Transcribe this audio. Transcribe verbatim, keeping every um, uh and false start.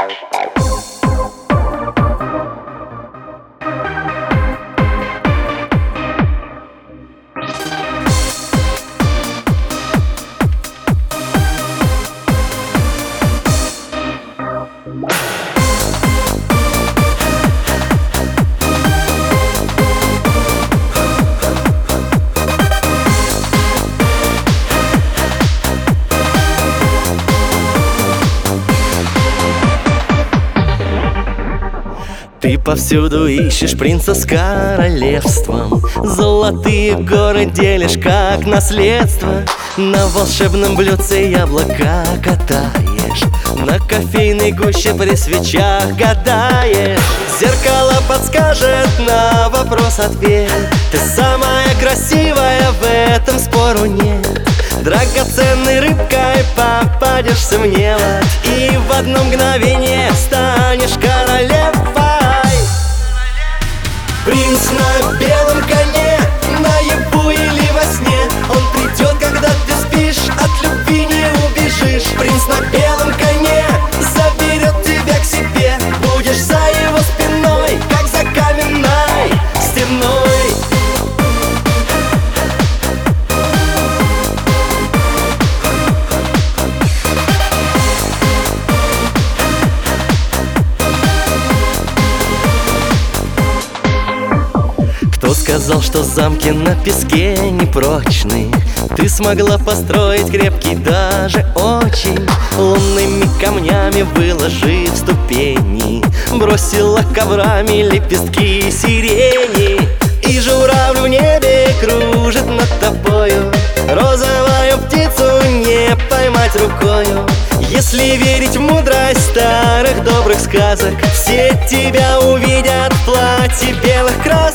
Ты повсюду ищешь принца с королевством, золотые горы делишь как наследство. На волшебном блюдце яблока катаешь, на кофейной гуще при свечах гадаешь. Зеркало подскажет на вопрос ответ. Ты самая красивая, в этом спору нет. Драгоценной рыбкой попадешься в невод, и в одно мгновение станешь королевой. Принц на белом коне, наяву или во сне, он придет, когда ты спишь, от любви не убежишь. Принц на белом коне заберет тебя к себе, будешь за его спиной, как за каменной стеной. Кто сказал, что замки на песке непрочны? Ты смогла построить крепкий, даже очень. Лунными камнями выложив ступени, бросила коврами лепестки сирени. И журавль в небе кружит над тобою, розовую птицу не поймать рукою. Если верить в мудрость старых добрых сказок, все тебя увидят в платье белых красок.